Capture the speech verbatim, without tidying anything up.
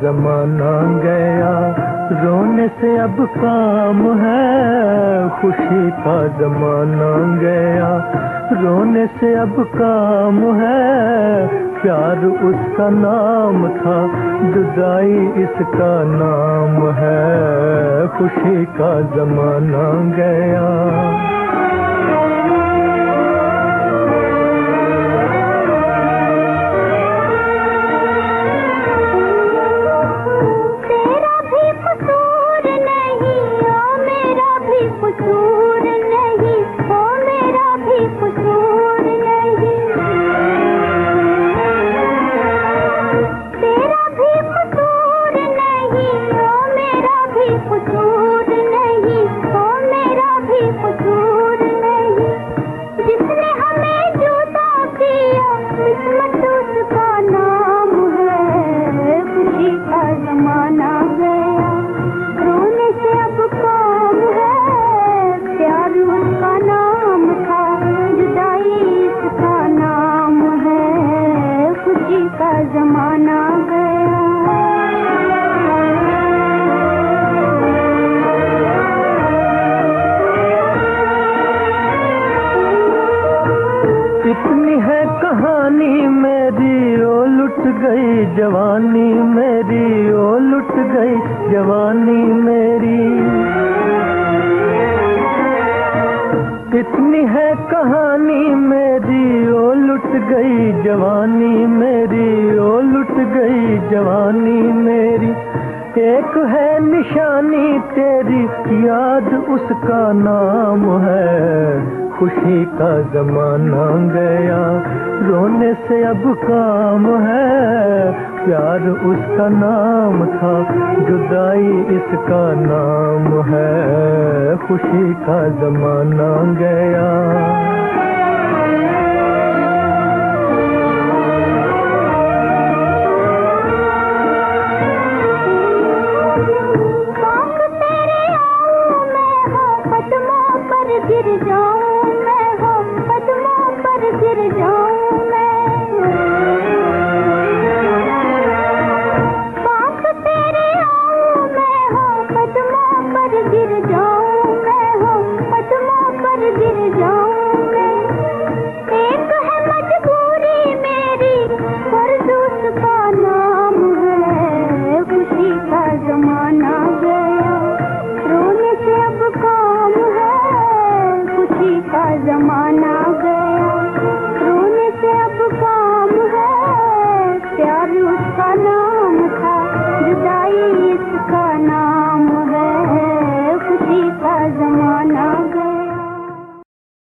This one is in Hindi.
जमाना गया, रोने से अब काम है। खुशी का जमाना गया, रोने से अब काम है। प्यार उसका नाम था, जुदाई इसका नाम है। खुशी का जमाना गया। जमाना गया। इतनी है कहानी मेरी, ओ लुट गई जवानी मेरी, ओ लुट गई जवानी मेरी। इतनी है कहानी मेरी, ओ लुट गई जवानी मेरी, ओ लुट गई जवानी मेरी। एक है निशानी तेरी, याद उसका नाम है। खुशी का जमाना गया, रोने से अब काम है। प्यार उसका नाम था, जुदाई इसका नाम है। खुशी का जमाना गया। गिर जाऊं मैं, हो कदमों पर गिर जाऊं मैं। पास तेरे आऊं मैं, हो कदमों पर गिर जाऊं मैं, हो कदमों पर गिर जाऊं मैं। एक है मजबूरी मेरी, फर्जूस का नाम है। खुशी का जमाना गया, रोने से अब काम है। खुशी का जमाना गया, रोने से अब काम है। प्यार उसका नाम